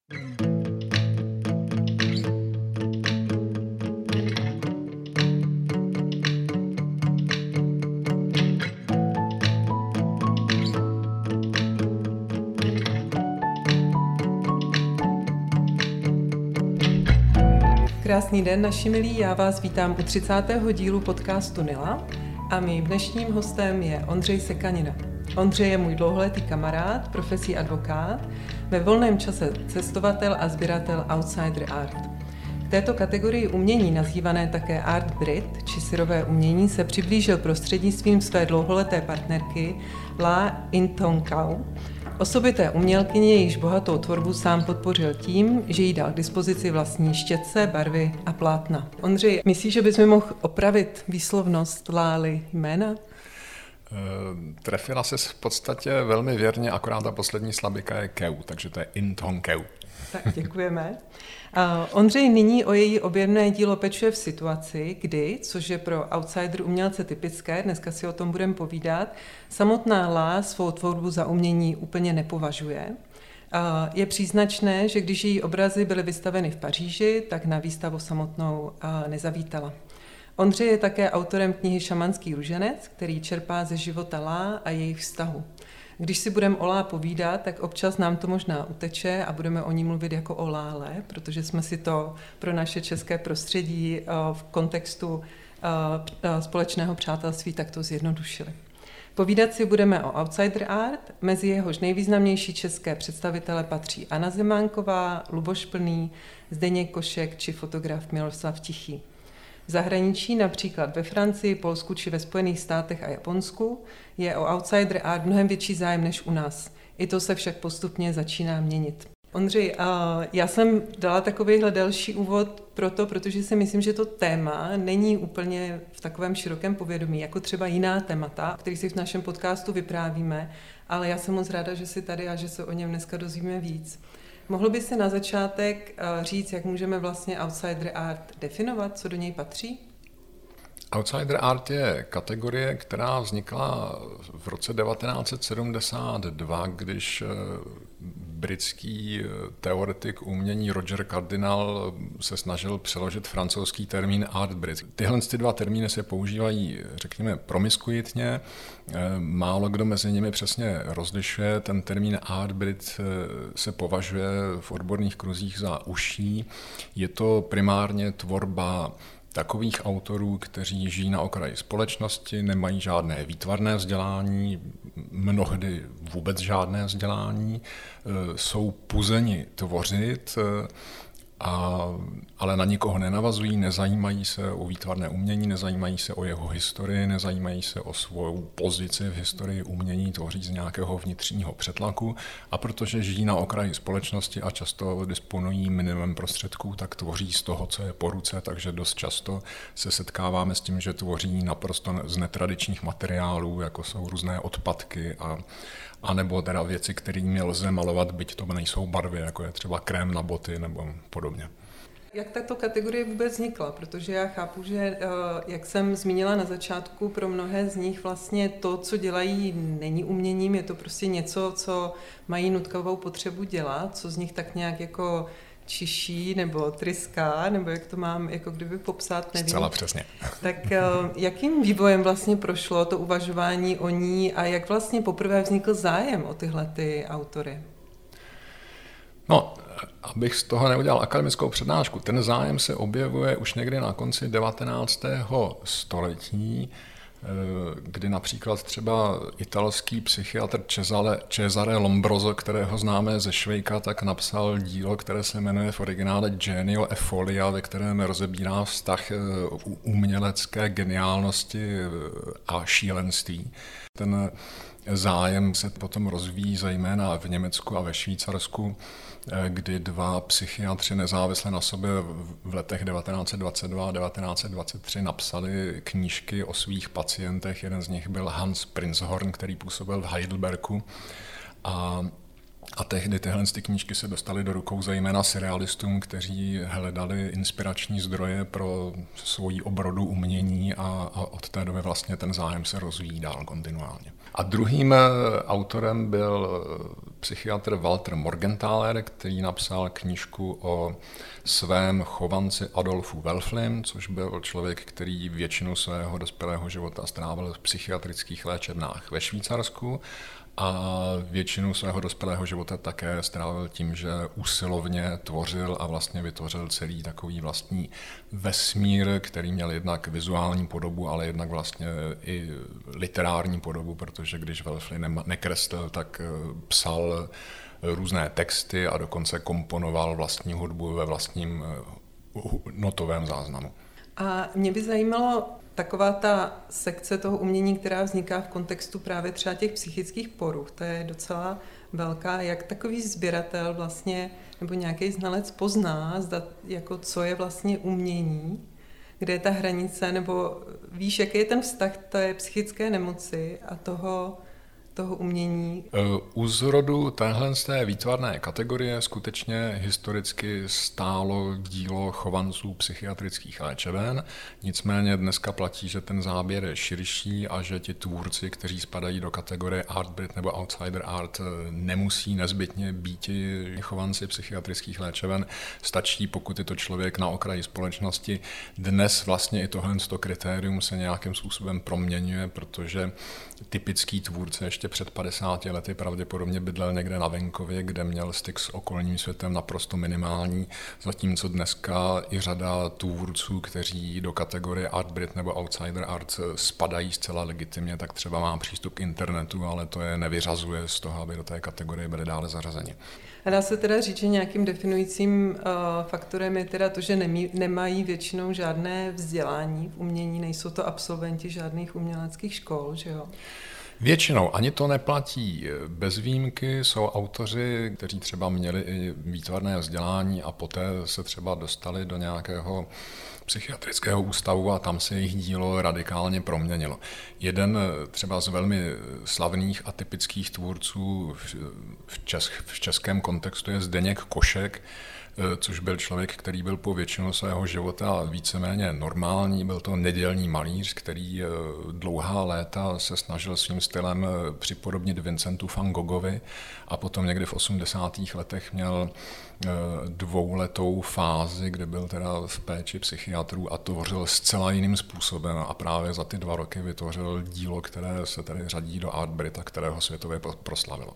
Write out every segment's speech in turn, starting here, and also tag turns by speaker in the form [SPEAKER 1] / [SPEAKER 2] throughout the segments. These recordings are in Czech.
[SPEAKER 1] Krásný den, naši milí, já vás vítám u 30. dílu podcastu Nila a mým dnešním hostem je Ondřej Sekanina. Ondřej je můj dlouholetý kamarád, profesí advokát, ve volném čase cestovatel a sběratel outsider art. K této kategorii umění, nazývané také art Brit, či syrové umění, se přiblížil prostřednictvím své dlouholeté partnerky La Intonkau, osobité umělkyně, jejíž bohatou tvorbu sám podpořil tím, že jí dal k dispozici vlastní štětce, barvy a plátna. Ondřej, myslíš, že bys mi mohl opravit výslovnost Lály jména?
[SPEAKER 2] Trefila se v podstatě velmi věrně, akorát ta poslední slabika je keu, takže to je Intonkeu.
[SPEAKER 1] Tak děkujeme. Ondřej nyní o její objevné dílo pečuje v situaci, kdy, což je pro outsider umělce typické, dneska si o tom budeme povídat, samotná Lá svou tvorbu za umění úplně nepovažuje. Je příznačné, že když její obrazy byly vystaveny v Paříži, tak na výstavu samotnou nezavítala. Ondřej je také autorem knihy Šamanský růženec, který čerpá ze života Lá a jejich vztahu. Když si budeme o Lá povídat, tak občas nám to možná uteče a budeme o ní mluvit jako o Lále, protože jsme si to pro naše české prostředí v kontextu společného přátelství takto zjednodušili. Povídat si budeme o outsider art, mezi jehož nejvýznamnější české představitele patří Anna Zemánková, Luboš Plný, Zdeněk Košek či fotograf Miloslav Tichý. V zahraničí, například ve Francii, Polsku či ve Spojených státech a Japonsku, je o outsider art mnohem větší zájem než u nás. I to se však postupně začíná měnit. Ondřej, já jsem dala takovýhle delší úvod protože si myslím, že to téma není úplně v takovém širokém povědomí, jako třeba jiná témata, o kterých si v našem podcastu vyprávíme, ale já jsem moc ráda, že jsi tady a že se o něm dneska dozvíme víc. Mohl by se na začátek říct, jak můžeme vlastně outsider art definovat, co do něj patří?
[SPEAKER 2] Outsider art je kategorie, která vznikla v roce 1972, když britský teoretik umění Roger Cardinal se snažil přeložit francouzský termín art Brit. Tyhle dva termíny se používají, řekněme, promiskuitně. Málo kdo mezi nimi přesně rozlišuje. Ten termín art Brit se považuje v odborných kruzích za užší. Je to primárně tvorba takových autorů, kteří žijí na okraji společnosti, nemají žádné výtvarné vzdělání, mnohdy vůbec žádné vzdělání, jsou puzeni tvořit, ale na nikoho nenavazují, nezajímají se o výtvarné umění, nezajímají se o jeho historii, nezajímají se o svou pozici v historii umění, tvoří z nějakého vnitřního přetlaku a protože žijí na okraji společnosti a často disponují minimum prostředků, tak tvoří z toho, co je po ruce, takže dost často se setkáváme s tím, že tvoří naprosto z netradičních materiálů, jako jsou různé odpadky a nebo teda věci, kterými lze malovat, byť to nejsou barvy, jako je třeba krém na boty nebo podobně.
[SPEAKER 1] Jak tato kategorie vůbec vznikla? Protože já chápu, že, jak jsem zmínila na začátku, pro mnohé z nich vlastně to, co dělají, není uměním, je to prostě něco, co mají nutkavou potřebu dělat, co z nich tak nějak jako čiší nebo tryská, nebo jak to mám jako kdyby popsat, nevím.
[SPEAKER 2] Zcela přesně.
[SPEAKER 1] Tak jakým vývojem vlastně prošlo to uvažování o ní a jak vlastně poprvé vznikl zájem o tyhle ty autory?
[SPEAKER 2] No, abych z toho neudělal akademickou přednášku, ten zájem se objevuje už někdy na konci 19. století, kdy například třeba italský psychiatr Cesare Lombroso, kterého známe ze Švejka, tak napsal dílo, které se jmenuje v originále Genio e Folia, ve kterém rozebírá vztah umělecké geniálnosti a šílenství. Ten zájem se potom rozvíjí zejména v Německu a ve Švýcarsku, kdy dva psychiatři nezávisle na sobě v letech 1922 a 1923 napsali knížky o svých pacientech. Jeden z nich byl Hans Prinzhorn, který působil v Heidelbergu a A tehdy tyhle knížky se dostaly do rukou zejména surrealistům, kteří hledali inspirační zdroje pro svoji obrodu umění a od té doby vlastně ten zájem se rozvíjí dál kontinuálně. A druhým autorem byl psychiatr Walter Morgenthaler, který napsal knížku o svém chovanci Adolfu Wölfflim, což byl člověk, který většinu svého dospělého života strávil v psychiatrických léčebnách ve Švýcarsku a většinu svého dospělého života také strávil tím, že usilovně tvořil a vlastně vytvořil celý takový vlastní vesmír, který měl jednak vizuální podobu, ale jednak vlastně i literární podobu, protože když Wölfflim nekreslil, tak psal různé texty a dokonce komponoval vlastní hudbu ve vlastním notovém záznamu.
[SPEAKER 1] A mě by zajímalo taková ta sekce toho umění, která vzniká v kontextu právě třeba těch psychických poruch, to je docela velká, jak takový sběratel vlastně, nebo nějaký znalec pozná, zda, jako co je vlastně umění, kde je ta hranice, nebo víš, jaký je ten vztah té psychické nemoci a toho umění?
[SPEAKER 2] U zrodu téhle výtvarné kategorie skutečně historicky stálo dílo chovanců psychiatrických léčeben, nicméně dneska platí, že ten záběr je širší a že ti tvůrci, kteří spadají do kategorie Art Brit nebo Outsider Art, nemusí nezbytně být chovanci psychiatrických léčeben. Stačí, pokud je to člověk na okraji společnosti. Dnes vlastně i tohle kritérium se nějakým způsobem proměňuje, protože typický tvůrce ještě před 50 lety pravděpodobně bydlel někde na venkově, kde měl styk s okolním světem naprosto minimální, zatímco dneska i řada tvůrců, kteří do kategorie Art Brit nebo Outsider Art spadají zcela legitimně, tak třeba má přístup k internetu, ale to je nevyřazuje z toho, aby do té kategorie byly dále zařazeni.
[SPEAKER 1] A dá se teda říct, že nějakým definujícím faktorem je teda to, že nemají většinou žádné vzdělání v umění, nejsou to absolventi žádných uměleckých škol, že jo?
[SPEAKER 2] Většinou ani to neplatí. Bez výjimky jsou autoři, kteří třeba měli i výtvarné vzdělání a poté se třeba dostali do nějakého psychiatrického ústavu a tam se jejich dílo radikálně proměnilo. Jeden třeba z velmi slavných a typických tvůrců v českém kontextu je Zdeněk Košek, což byl člověk, který byl po většinu svého života víceméně normální. Byl to nedělní malíř, který dlouhá léta se snažil svým stylem připodobnit Vincentu van Goghovi a potom někdy v 80. letech měl dvouletou fázi, kde byl teda v péči psychiatrů a tvořil zcela jiným způsobem a právě za ty 2 roky vytvořil dílo, které se tady řadí do Art Brita, kterého světově proslavilo.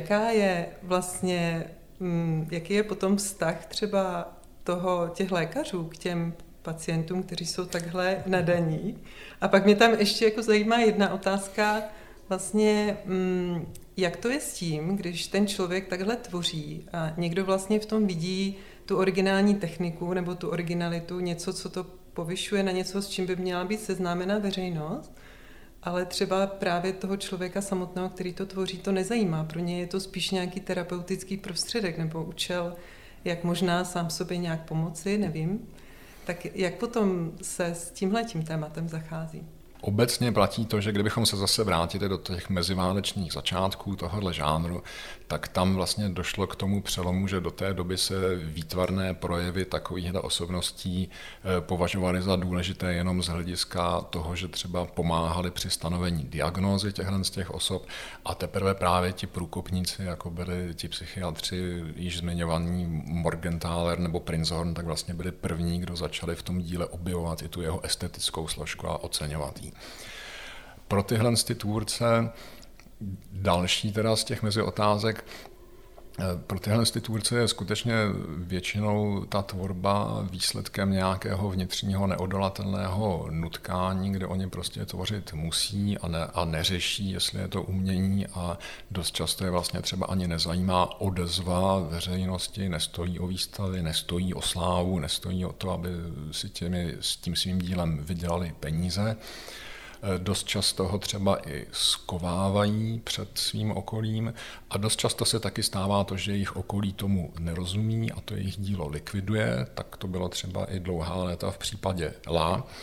[SPEAKER 1] Jaký je potom vztah třeba těch lékařů k těm pacientům, kteří jsou takhle nadaní? A pak mě tam ještě jako zajímá jedna otázka, vlastně jak to je s tím, když ten člověk takhle tvoří a někdo vlastně v tom vidí tu originální techniku nebo tu originalitu, něco, co to povyšuje na něco, s čím by měla být seznámena veřejnost, ale třeba právě toho člověka samotného, který to tvoří, to nezajímá. Pro ně je to spíš nějaký terapeutický prostředek nebo účel, jak možná sám sobě nějak pomoci, nevím. Tak jak potom se s tímhletím tématem zachází?
[SPEAKER 2] Obecně platí to, že kdybychom se zase vrátili do těch meziválečných začátků tohohle žánru, tak tam vlastně došlo k tomu přelomu, že do té doby se výtvarné projevy takovýchto osobností považovaly za důležité jenom z hlediska toho, že třeba pomáhali při stanovení diagnózy z těch osob a teprve právě ti průkopníci, jako byli ti psychiatři, již zmiňovaní Morgenthaler nebo Prinzhorn, tak vlastně byli první, kdo začali v tom díle objevovat i tu jeho estetickou složku a oceňovat ji. Pro tyhle tvůrce další teda z těch meziotázek, pro tyhle tvůrce je skutečně většinou ta tvorba výsledkem nějakého vnitřního neodolatelného nutkání, kde oni prostě tvořit musí a neřeší, jestli je to umění a dost často je vlastně třeba ani nezajímá odezva veřejnosti, nestojí o výstavy, nestojí o slávu, nestojí o to, aby si s tím svým dílem vydělali peníze. Dost často ho třeba i skovávají před svým okolím a dost často se taky stává to, že jejich okolí tomu nerozumí a to jejich dílo likviduje, tak to bylo třeba i dlouhá léta v případě La.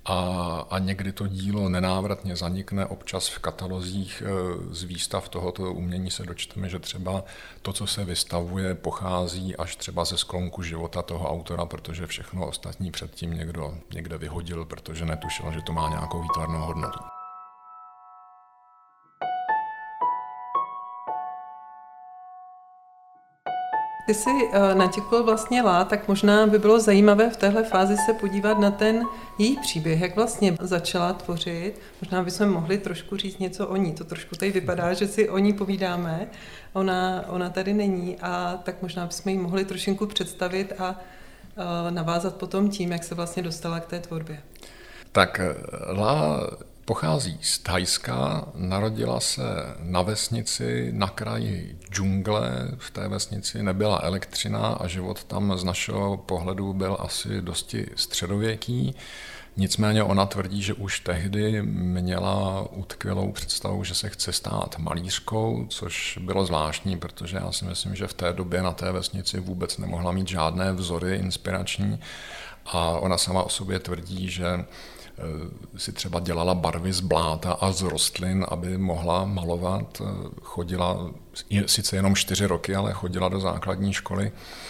[SPEAKER 2] a někdy to dílo nenávratně zanikne. Občas v katalozích z výstav tohoto umění se dočteme, že třeba to, co se vystavuje, pochází až třeba ze sklonku života toho autora, protože všechno ostatní předtím někdo někde vyhodil, protože netušil, že to má nějakou výtvarnou hodnotu.
[SPEAKER 1] Ty jsi natěkl vlastně Lá, tak možná by bylo zajímavé v téhle fázi se podívat na ten její příběh, jak vlastně začala tvořit. Možná bychom mohli trošku říct něco o ní. To trošku tady vypadá, že si o ní povídáme. Ona tady není a tak možná bychom ji mohli trošinku představit a navázat potom tím, jak se vlastně dostala k té tvorbě.
[SPEAKER 2] Tak Lá pochází z Thajska, narodila se na vesnici na kraji džungle, v té vesnici nebyla elektřina a život tam z našeho pohledu byl asi dosti středověký. Nicméně ona tvrdí, že už tehdy měla utkvělou představu, že se chce stát malířkou, což bylo zvláštní, protože já si myslím, že v té době na té vesnici vůbec nemohla mít žádné vzory inspirační a ona sama o sobě tvrdí, že si třeba dělala barvy z bláta a z rostlin, aby mohla malovat. Chodila sice jenom 4 roky, ale chodila do základní školy,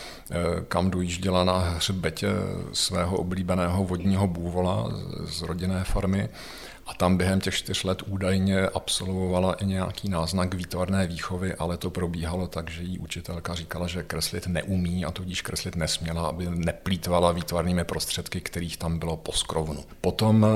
[SPEAKER 2] kam dojížděla na hřbetě svého oblíbeného vodního bůvola z rodinné farmy a tam během těch 4 let údajně absolvovala i nějaký náznak výtvarné výchovy, ale to probíhalo tak, že jí učitelka říkala, že kreslit neumí a tudíž kreslit nesměla, aby neplýtvala výtvarnými prostředky, kterých tam bylo poskrovnu. Potom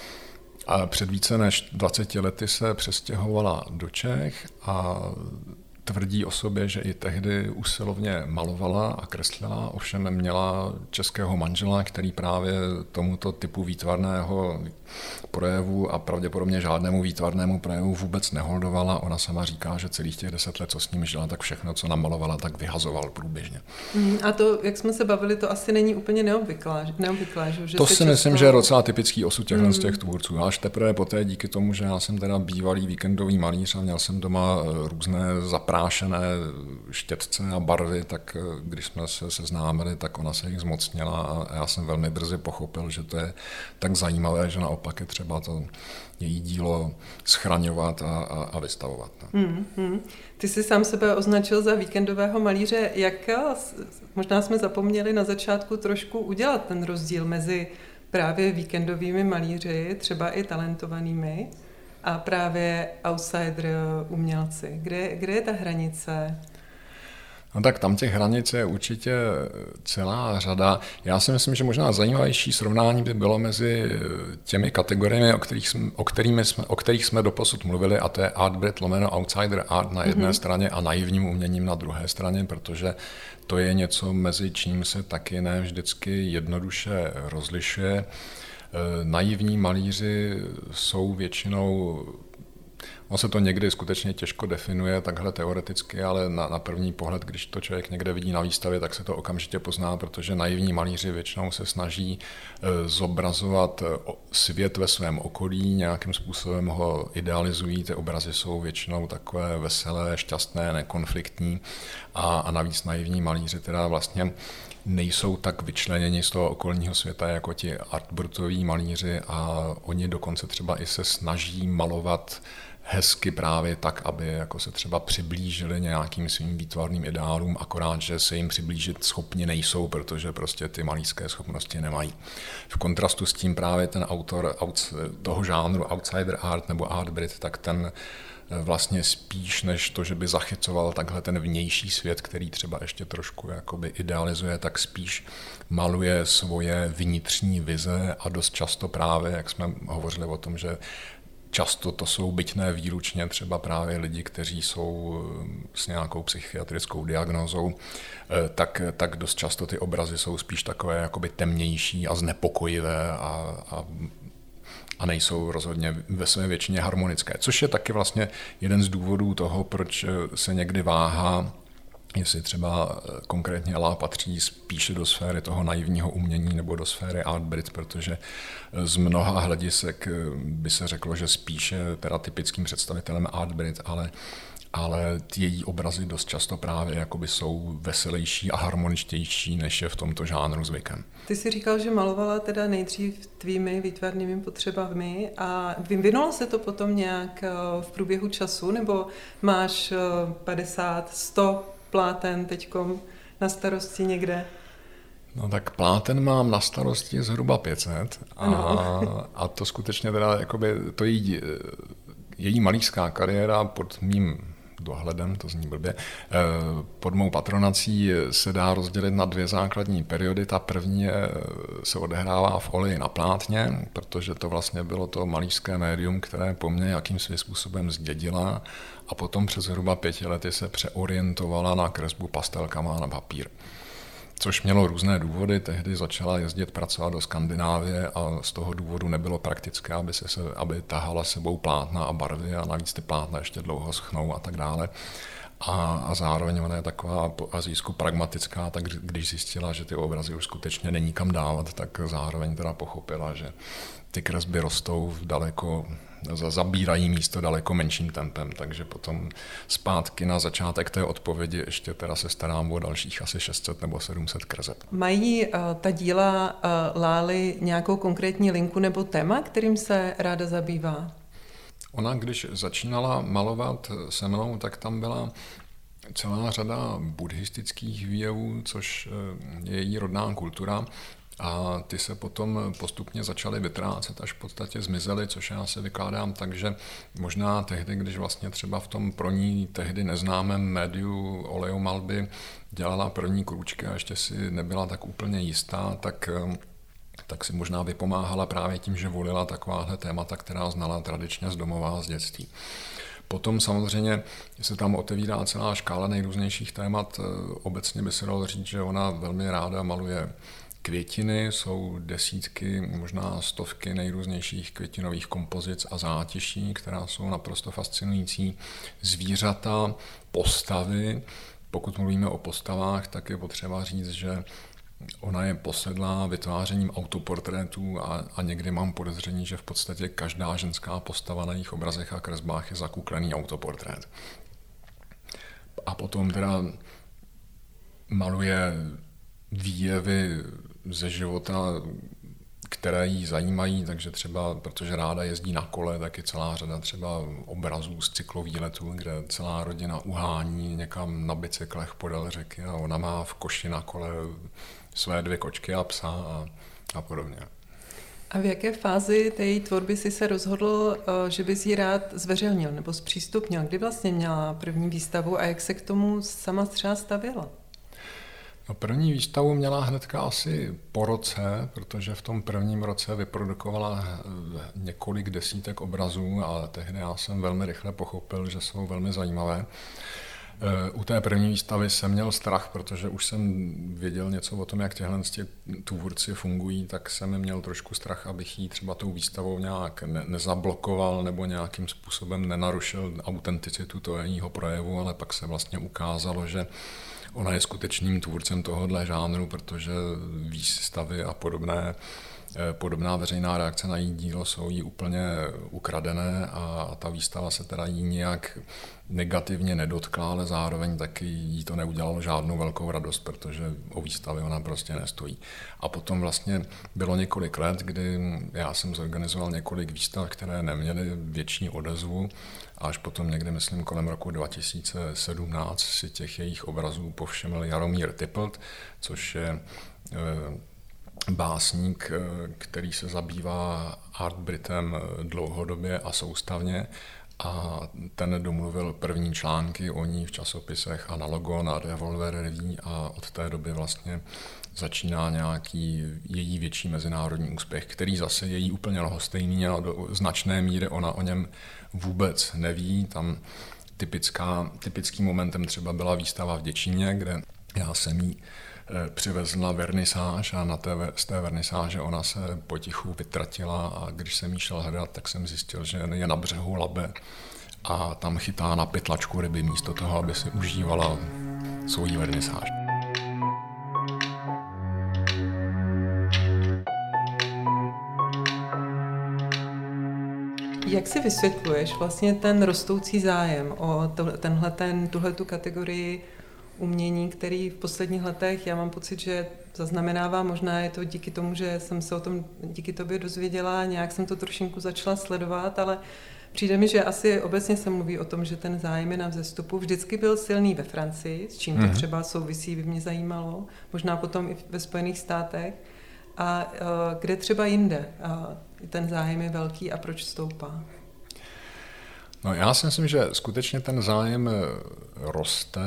[SPEAKER 2] před více než 20 lety se přestěhovala do Čech a tvrdí o sobě, že i tehdy usilovně malovala a kreslila, ovšem měla českého manžela, který právě tomuto typu výtvarného projevu a pravděpodobně žádnému výtvarnému projevu vůbec neholdovala. Ona sama říká, že celých těch 10 let, co s ním žila, tak všechno, co namalovala, tak vyhazoval průběžně.
[SPEAKER 1] A to, jak jsme se bavili, to asi není úplně neobvyklé, že
[SPEAKER 2] to si myslím, že je docela typický osud z těch tvůrců. Až teprve poté, díky tomu, že já jsem teda bývalý víkendový malíř a měl jsem doma různé zaprášené štětce a barvy, tak když jsme se seznámili, tak ona se jich zmocnila a já jsem velmi brzy pochopil, že to je tak zajímavé, že naopak je třeba to její dílo schraňovat a vystavovat.
[SPEAKER 1] Ty jsi sám sebe označil za víkendového malíře. Jak možná jsme zapomněli na začátku trošku udělat ten rozdíl mezi právě víkendovými malíři, třeba i talentovanými, a právě outsider umělci. Kde je ta hranice?
[SPEAKER 2] No tak tam těch hranic je určitě celá řada. Já si myslím, že možná zajímavější srovnání by bylo mezi těmi kategoriemi, o kterých jsme doposud mluvili, a to je art lomeno outsider art na jedné straně a naivním uměním na druhé straně, protože to je něco, mezi čím se taky ne vždycky jednoduše rozlišuje. Naivní malíři jsou většinou, se to někdy skutečně těžko definuje takhle teoreticky, ale na první pohled, když to člověk někde vidí na výstavě, tak se to okamžitě pozná, protože naivní malíři většinou se snaží zobrazovat svět ve svém okolí, nějakým způsobem ho idealizují, ty obrazy jsou většinou takové veselé, šťastné, nekonfliktní a navíc naivní malíři teda vlastně nejsou tak vyčleněni z toho okolního světa jako ti artbrutoví malíři a oni dokonce třeba i se snaží malovat hezky právě tak, aby jako se třeba přiblížili nějakým svým výtvarným ideálům, akorát, že se jim přiblížit schopni nejsou, protože prostě ty malířské schopnosti nemají. V kontrastu s tím právě ten autor toho žánru outsider art nebo art Brit, tak ten vlastně spíš než to, že by zachycoval takhle ten vnější svět, který třeba ještě trošku jakoby idealizuje, tak spíš maluje svoje vnitřní vize a dost často právě, jak jsme hovořili o tom, že často to jsou byť ne výlučně třeba právě lidi, kteří jsou s nějakou psychiatrickou diagnózou, tak dost často ty obrazy jsou spíš takové jakoby temnější a znepokojivé a nejsou rozhodně ve své většině harmonické. Což je taky vlastně jeden z důvodů toho, proč se někdy váhá, jestli třeba konkrétně Lá patří spíše do sféry toho naivního umění nebo do sféry art Brit, protože z mnoha hledisek by se řeklo, že spíše teda typickým představitelem art Brit, ale ty její obrazy dost často právě jakoby jsou veselější a harmoničtější, než je v tomto žánru zvykem.
[SPEAKER 1] Ty jsi říkal, že malovala teda nejdřív tvými výtvarnými potřebami a vyvinulo se to potom nějak v průběhu času, nebo máš 50, 100 pláten teďkom na starosti někde?
[SPEAKER 2] No tak pláten mám na starosti zhruba 500 a to skutečně teda jakoby to její malířská kariéra pod mým dohledem, to zní blbě, pod mou patronací se dá rozdělit na 2 základní periody. Ta první se odehrává v oleji na plátně, protože to vlastně bylo to malířské médium, které po mně jakým svým způsobem zdědila a potom přes zhruba 5 lety se přeorientovala na kresbu pastelkama na papír. Což mělo různé důvody, tehdy začala jezdit pracovat do Skandinávie a z toho důvodu nebylo praktické, aby tahala sebou plátna a barvy a navíc ty plátna ještě dlouho schnou a tak dále. A zároveň ona je taková po azijsku pragmatická, tak když zjistila, že ty obrazy už skutečně není kam dávat, tak zároveň teda pochopila, že ty kresby rostou zabírají místo daleko menším tempem, takže potom zpátky na začátek té odpovědi ještě teda se starám o dalších asi 600 nebo 700 kreseb.
[SPEAKER 1] Mají ta díla Lály nějakou konkrétní linku nebo téma, kterým se ráda zabývá?
[SPEAKER 2] Ona, když začínala malovat se mnou, tak tam byla celá řada buddhistických výjevů, což je její rodná kultura. A ty se potom postupně začaly vytrácet, až v podstatě zmizely, což já se vykládám tak, že možná tehdy, když vlastně třeba v tom pro ní tehdy neznámém médiu olejomalby dělala první krůčky a ještě si nebyla tak úplně jistá, tak si možná vypomáhala právě tím, že volila takováhle témata, která znala tradičně z domova, z dětství. Potom samozřejmě se tam otevírá celá škála nejrůznějších témat. Obecně by se dalo říct, že ona velmi ráda maluje květiny, jsou desítky, možná stovky nejrůznějších květinových kompozic a zátiší, která jsou naprosto fascinující. Zvířata, postavy. Pokud mluvíme o postavách, tak je potřeba říct, že ona je posedlá vytvářením autoportrétů a někdy mám podezření, že v podstatě každá ženská postava na jejich obrazech a kresbách je zakuklený autoportrét. A potom teda maluje výjevy ze života, které jí zajímají, takže třeba, protože ráda jezdí na kole, tak je celá řada třeba obrazů z cyklovýletů, kde celá rodina uhání někam na bicyklech podél řeky a ona má v koši na kole své 2 kočky a psa a podobně.
[SPEAKER 1] A v jaké fázi té její tvorby jsi se rozhodl, že bys ji rád zveřejnil nebo zpřístupnil? Kdy vlastně měla první výstavu a jak se k tomu sama třeba stavěla?
[SPEAKER 2] No, první výstavu měla hnedka asi po roce, protože v tom prvním roce vyprodukovala několik desítek obrazů a tehdy já jsem velmi rychle pochopil, že jsou velmi zajímavé. U té první výstavy jsem měl strach, protože už jsem věděl něco o tom, jak těhle tvůrci fungují, tak jsem měl trošku strach, abych jí třeba tou výstavou nějak nezablokoval nebo nějakým způsobem nenarušil autenticitu toho jejího projevu, ale pak se vlastně ukázalo, že ona je skutečným tvůrcem tohohle žánru, protože výstavy a podobná veřejná reakce na její dílo jsou jí úplně ukradené a ta výstava se teda jí nějak negativně nedotkla, ale zároveň taky jí to neudělalo žádnou velkou radost, protože o výstavě ona prostě nestojí. A potom vlastně bylo několik let, kdy já jsem zorganizoval několik výstav, které neměly větší odezvu, a až potom někdy, myslím, kolem roku 2017 si těch jejich obrazů povšiml Jaromír Typlt, což je básník, který se zabývá artbritem dlouhodobě a soustavně a ten domluvil první články o ní v časopisech Analogon a Revolver Revue a od té doby vlastně začíná nějaký její větší mezinárodní úspěch, který zase je jí úplně lhostejný a do značné míry ona o něm vůbec neví. Tam typickým momentem třeba byla výstava v Děčíně, kde já jsem jí přivezl na vernisáž a z té vernisáže ona se potichu vytratila a když jsem jí šel hledat, tak jsem zjistil, že je na břehu Labe a tam chytá na pytlačku ryby místo toho, aby si užívala svoji vernisáž.
[SPEAKER 1] Jak si vysvětluješ vlastně ten rostoucí zájem o tuhletu kategorii umění, který v posledních letech, já mám pocit, že zaznamenává, možná je to díky tomu, že jsem se o tom díky tobě dozvěděla, nějak jsem to trošinku začala sledovat, ale přijde mi, že asi obecně se mluví o tom, že ten zájem je na vzestupu. Vždycky byl silný ve Francii, s čím to třeba souvisí, by mě zajímalo, možná potom i ve Spojených státech. A kde třeba jinde ten zájem je velký a proč stoupá?
[SPEAKER 2] No, já si myslím, že skutečně ten zájem roste.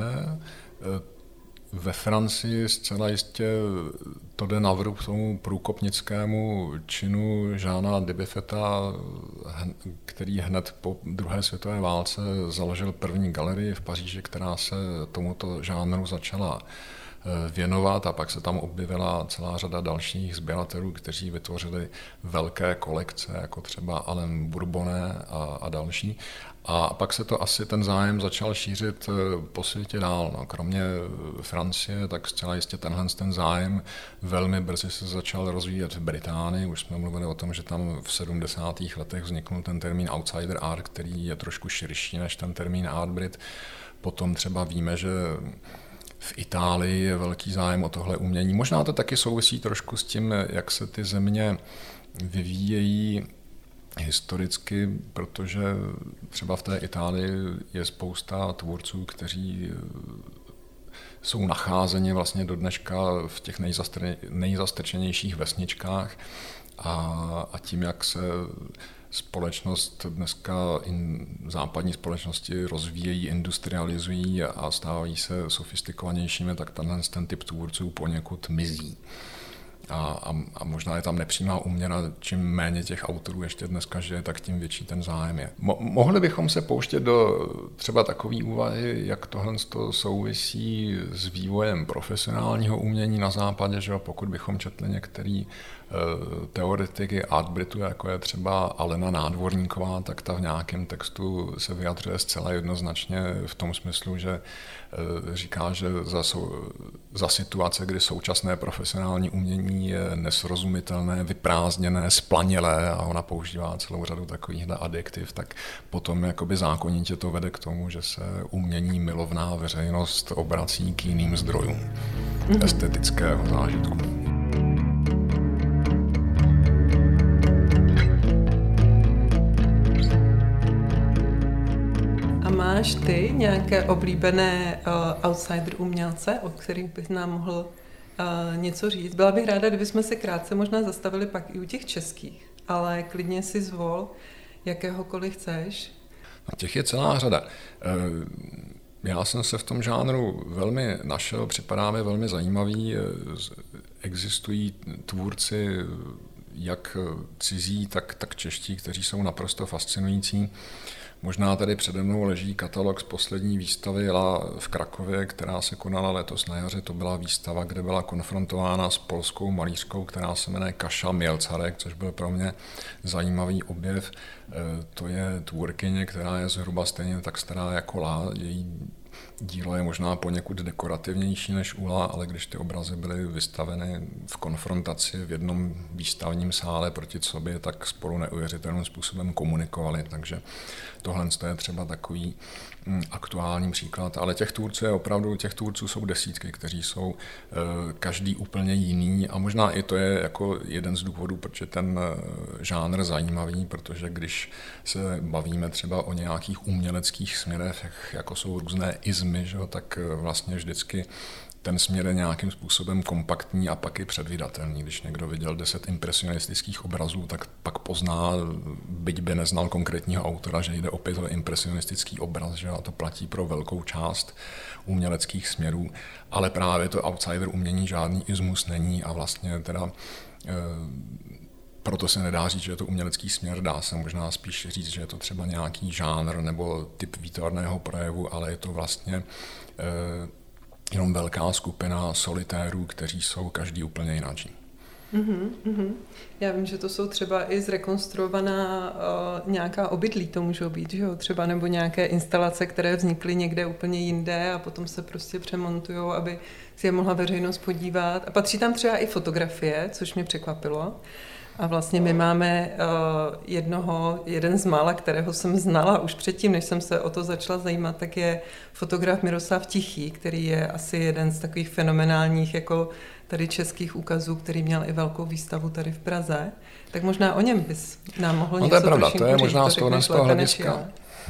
[SPEAKER 2] Ve Francii zcela jistě to jde na vrub tomu průkopnickému činu Jeana de Buffeta, který hned po druhé světové válce založil první galerii v Paříži, která se tomuto žánru začala věnovat, a pak se tam objevila celá řada dalších sběratelů, kteří vytvořili velké kolekce, jako třeba Alain Bourbonnet a další. A pak se to asi ten zájem začal šířit po světě dál. No, kromě Francie, tak zcela jistě ten zájem velmi brzy se začal rozvíjet v Británii. Už jsme mluvili o tom, že tam v 70. letech vzniknul ten termín outsider art, který je trošku širší než ten termín art Brit. Potom třeba víme, že v Itálii je velký zájem o tohle umění. Možná to taky souvisí trošku s tím, jak se ty země vyvíjejí historicky, protože třeba v té Itálii je spousta tvůrců, kteří jsou nacházeni vlastně do dneška v těch nejzastrčenějších vesničkách a tím, jak se společnost dneska, západní společnosti rozvíjejí, industrializují a stávají se sofistikovanějšími, tak ten typ tvůrců poněkud mizí. A možná je tam nepřímá úměra, čím méně těch autorů ještě dneska žije, tak tím větší ten zájem je. Mohli bychom se pouštět do třeba takové úvahy, jak tohle souvisí s vývojem profesionálního umění na západě, že pokud bychom četli některý teoretiky art Britu, jako je třeba Alena Nádvorníková, tak ta v nějakém textu se vyjadřuje zcela jednoznačně v tom smyslu, že říká, že za situace, kdy současné profesionální umění je nesrozumitelné, vyprázdněné, splanělé, a ona používá celou řadu takovýchhle adjektiv, tak potom jakoby zákonitě to vede k tomu, že se umění milovná veřejnost obrací k jiným zdrojům estetického zážitku.
[SPEAKER 1] Máš ty nějaké oblíbené outsider umělce, o kterých bys nám mohl něco říct? Byla bych ráda, kdybychom se krátce možná zastavili pak i u těch českých, ale klidně si zvol jakéhokoliv chceš.
[SPEAKER 2] A těch je celá řada. Já jsem se v tom žánru velmi našel, připadá mi velmi zajímavý. Existují tvůrci jak cizí, tak čeští, kteří jsou naprosto fascinující. Možná tady přede mnou leží katalog z poslední výstavy v Krakově, která se konala letos na jaře. To byla výstava, kde byla konfrontována s polskou malířkou, která se jmenuje Kasia Mielcarek, což byl pro mě zajímavý objev. To je tvůrkyně, která je zhruba stejně tak stará jako Lá. Její dílo je možná poněkud dekorativnější než u Lá, ale když ty obrazy byly vystaveny v konfrontaci v jednom výstavním sále proti sobě, tak spolu neuvěřitelným způsobem komunikovali. Takže tohle je třeba takový aktuální příklad. Ale těch tvůrců jsou desítky, kteří jsou každý úplně jiný, a možná i to je jako jeden z důvodů, proč je ten žánr zajímavý, protože když se bavíme třeba o nějakých uměleckých směrech, jako jsou různé izmy, že, tak vlastně vždycky ten směr je nějakým způsobem kompaktní a pak i předvídatelný. Když někdo viděl 10 impresionistických obrazů, tak pak pozná, byť by neznal konkrétního autora, že jde opět o impresionistický obraz, že? A to platí pro velkou část uměleckých směrů. Ale právě to outsider umění žádný ismus není a vlastně teda proto se nedá říct, že je to umělecký směr, dá se možná spíš říct, že je to třeba nějaký žánr nebo typ výtvarného projevu, ale je to vlastně jenom velká skupina solitérů, kteří jsou každý úplně jináčí.
[SPEAKER 1] Já vím, že to jsou třeba i zrekonstruovaná nějaká obydlí, to můžou být, že jo? Třeba nebo nějaké instalace, které vznikly někde úplně jinde a potom se prostě přemontujou, aby si je mohla veřejnost podívat. A patří tam třeba i fotografie, což mě překvapilo. A vlastně my máme jeden z mála, kterého jsem znala už předtím, než jsem se o to začala zajímat, tak je fotograf Miroslav Tichý, který je asi jeden z takových fenomenálních jako tady českých úkazů, který měl i velkou výstavu tady v Praze. Tak možná o něm bys nám mohl něco
[SPEAKER 2] trošku říct. To je možná z toho
[SPEAKER 1] hlediska.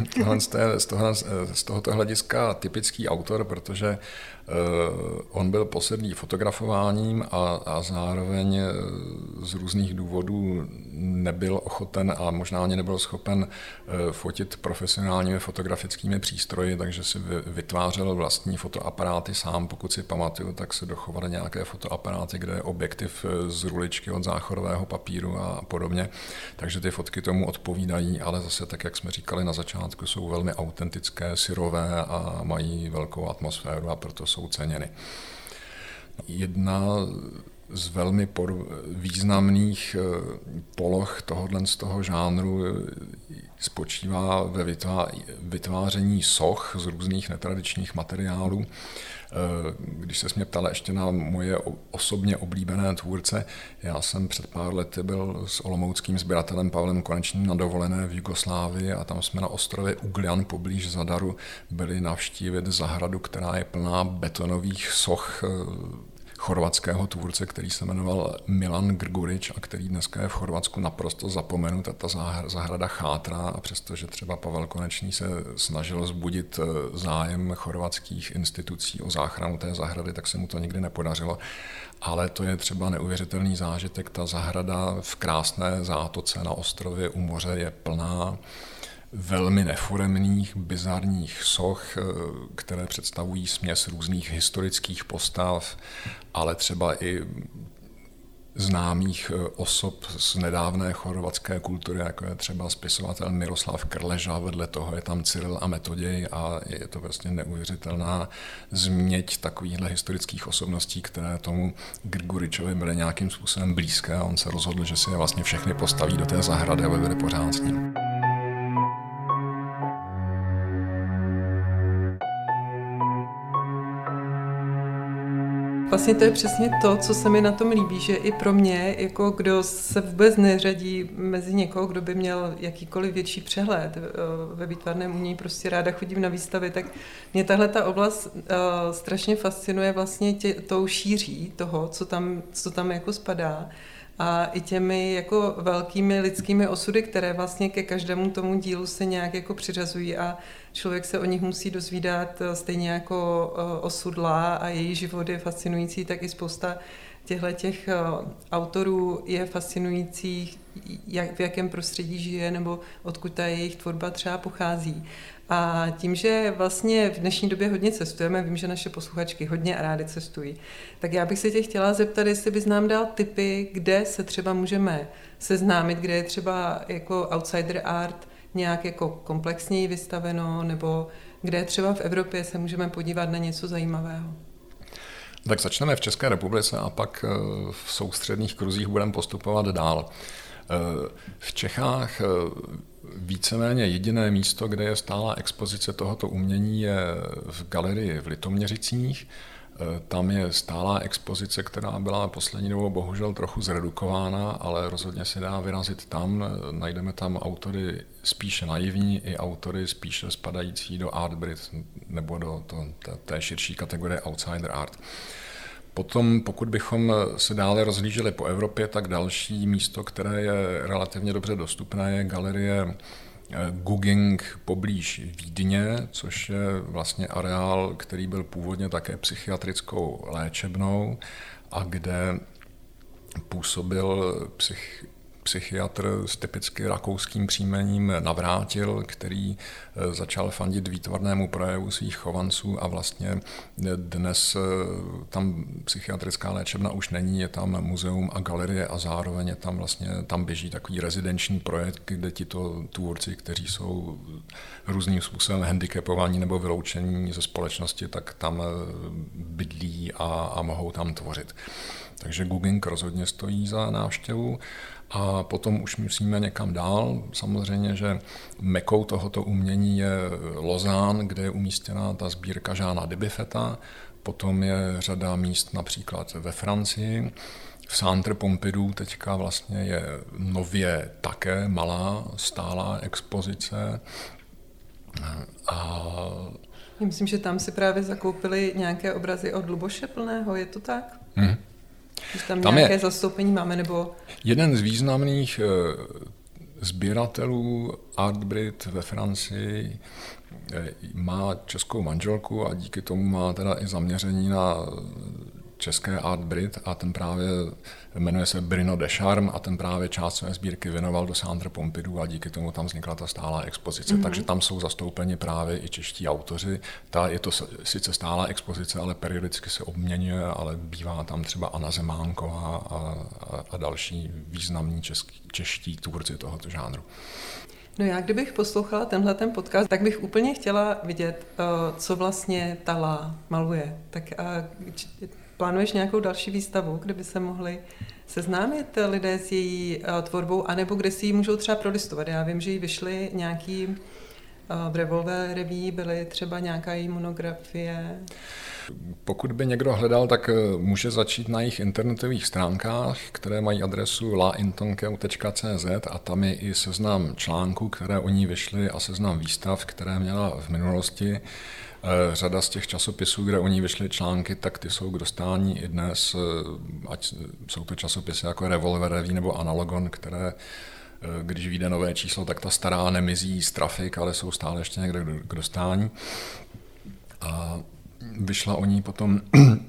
[SPEAKER 2] Z tohoto hlediska typický autor, protože on byl posedlý fotografováním a zároveň z různých důvodů nebyl ochoten a možná ani nebyl schopen fotit profesionálními fotografickými přístroji, takže si vytvářel vlastní fotoaparáty sám. Pokud si pamatuju, tak se dochovaly nějaké fotoaparáty, kde je objektiv z ruličky od záchodového papíru a podobně. Takže ty fotky tomu odpovídají, ale zase tak, jak jsme říkali na začátku, jsou velmi autentické, syrové a mají velkou atmosféru a proto jsou ceněny. Jedna z velmi významných poloh z toho žánru spočívá ve vytváření soch z různých netradičních materiálů. Když se mě ptala ještě na moje osobně oblíbené tvůrce, já jsem před pár lety byl s olomouckým sběratelem Pavlem Konečným na dovolené v Jugoslávii a tam jsme na ostrově Ugljan poblíž Zadaru byli navštívit zahradu, která je plná betonových soch chorvatského tvůrce, který se jmenoval Milan Grgurić a který dneska je v Chorvatsku naprosto zapomenut a ta zahrada chátrá a přestože třeba Pavel Konečný se snažil vzbudit zájem chorvatských institucí o záchranu té zahrady, tak se mu to nikdy nepodařilo. Ale to je třeba neuvěřitelný zážitek. Ta zahrada v krásné zátoce na ostrově u moře je plná velmi neforemných, bizarních soch, které představují směs různých historických postav, ale třeba i známých osob z nedávné chorvatské kultury, jako je třeba spisovatel Miroslav Krleža, vedle toho je tam Cyril a Metoděj a je to vlastně neuvěřitelná změť takovýchhle historických osobností, které tomu Grguričovi byly nějakým způsobem blízké a on se rozhodl, že si je vlastně všechny postaví do té zahrady, aby byly pořád s ním.
[SPEAKER 1] Vlastně to je přesně to, co se mi na tom líbí, že i pro mě, jako kdo se vůbec neřadí mezi někoho, kdo by měl jakýkoliv větší přehled ve výtvarném umění, prostě ráda chodím na výstavy, tak mě tahle ta oblast strašně fascinuje vlastně tou šíří toho, co tam jako spadá. A i těmi jako velkými lidskými osudy, které vlastně ke každému tomu dílu se nějak jako přiřazují a člověk se o nich musí dozvídat stejně jako osudla a její život je fascinující, tak i spousta těch autorů je fascinujících, v jakém prostředí žije nebo odkud ta jejich tvorba třeba pochází. A tím, že vlastně v dnešní době hodně cestujeme, vím, že naše posluchačky hodně a rády cestují, tak já bych se tě chtěla zeptat, jestli bys nám dal tipy, kde se třeba můžeme seznámit, kde je třeba jako outsider art nějak jako komplexněji vystaveno, nebo kde třeba v Evropě se můžeme podívat na něco zajímavého.
[SPEAKER 2] Tak začneme v České republice a pak v soustředních kruzích budeme postupovat dál. V Čechách víceméně jediné místo, kde je stálá expozice tohoto umění, je v galerii v Litoměřicích. Tam je stálá expozice, která byla poslední dobou bohužel trochu zredukována, ale rozhodně se dá vyrazit tam. Najdeme tam autory spíše naivní i autory spíše spadající do Art Brit nebo do té širší kategorie outsider art. Potom, pokud bychom se dále rozhlíželi po Evropě, tak další místo, které je relativně dobře dostupné, je galerie Guging poblíž Vídně, což je vlastně areál, který byl původně také psychiatrickou léčebnou a kde působil psychiatr s typicky rakouským příjmením Navrátil, který začal fandit výtvarnému projevu svých chovanců a vlastně dnes tam psychiatrická léčebna už není, je tam muzeum a galerie a zároveň je tam běží takový rezidenční projekt, kde tito tvůrci, kteří jsou různým způsobem handicapovaní nebo vyloučení ze společnosti, tak tam bydlí a mohou tam tvořit. Takže Guging rozhodně stojí za návštěvu. A potom už musíme někam dál. Samozřejmě, že mekou tohoto umění je Lausanne, kde je umístěná ta sbírka Jeana Dubuffeta. Potom je řada míst například ve Francii. V Centre Pompidou teďka vlastně je nově také malá stálá expozice. A
[SPEAKER 1] myslím, že tam si právě zakoupili nějaké obrazy od Luboše Plného, je to tak? Že tam nějaké zastoupení máme, nebo...
[SPEAKER 2] Jeden z významných sběratelů Artbrit ve Francii má českou manželku a díky tomu má teda i zaměření na české Artbrit a ten právě jmenuje se Bruno Descharme a ten právě část své sbírky věnoval do Centre Pompidou a díky tomu tam vznikla ta stálá expozice. Takže tam jsou zastoupeni právě i čeští autoři. Je to sice stálá expozice, ale periodicky se obměňuje, ale bývá tam třeba Anna Zemánková a další významní čeští tvůrci tohoto žánru.
[SPEAKER 1] No já kdybych poslouchala tenhle podcast, tak bych úplně chtěla vidět, co vlastně Tala maluje. Tak plánuješ nějakou další výstavu, kde by se mohli seznámit lidé s její tvorbou, anebo kde si ji můžou třeba prolistovat? Já vím, že jí vyšly nějaký v Revolver Revue, byly třeba nějaká její monografie.
[SPEAKER 2] Pokud by někdo hledal, tak může začít na jejich internetových stránkách, které mají adresu laintonkeu.cz a tam je i seznam článků, které o ní vyšly a seznam výstav, které měla v minulosti. Řada z těch časopisů, kde o ní vyšly články, tak ty jsou k dostání i dnes, ať jsou to časopisy jako Revolver Revue nebo Analogon, které, když vyjde nové číslo, tak ta stará nemizí z trafik, ale jsou stále ještě někde k dostání. A vyšla o ní potom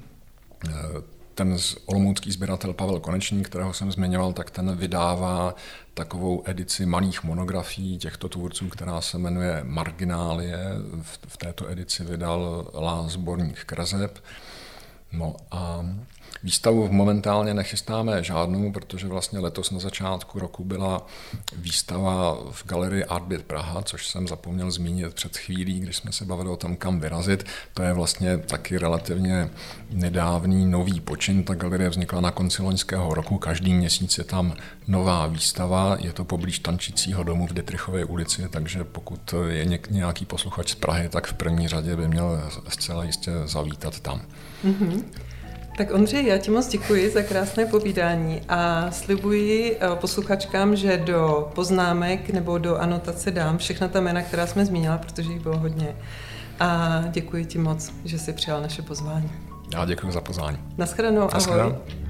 [SPEAKER 2] ten olomoucký sběratel Pavel Konečný, kterého jsem zmiňoval, tak ten vydává takovou edici malých monografií těchto tvůrců, která se jmenuje Marginálie. V této edici vydal Lás Borník Krzeb. No a výstavu momentálně nechystáme žádnou, protože vlastně letos na začátku roku byla výstava v galerii Artbit Praha, což jsem zapomněl zmínit před chvílí, když jsme se bavili o tom, kam vyrazit. To je vlastně taky relativně nedávný nový počin. Ta galerie vznikla na konci loňského roku. Každý měsíc je tam nová výstava. Je to poblíž Tančícího domu v Dittrichově ulici, takže pokud je nějaký posluchač z Prahy, tak v první řadě by měl zcela jistě zavítat tam.
[SPEAKER 1] Mm-hmm. Tak Ondřej, já ti moc děkuji za krásné povídání a slibuji posluchačkám, že do poznámek nebo do anotace dám všechna ta jména, která jsme zmínila, protože jich bylo hodně. A děkuji ti moc, že jsi přijal naše pozvání.
[SPEAKER 2] Já děkuji za pozvání.
[SPEAKER 1] Naschledanou, ahoj.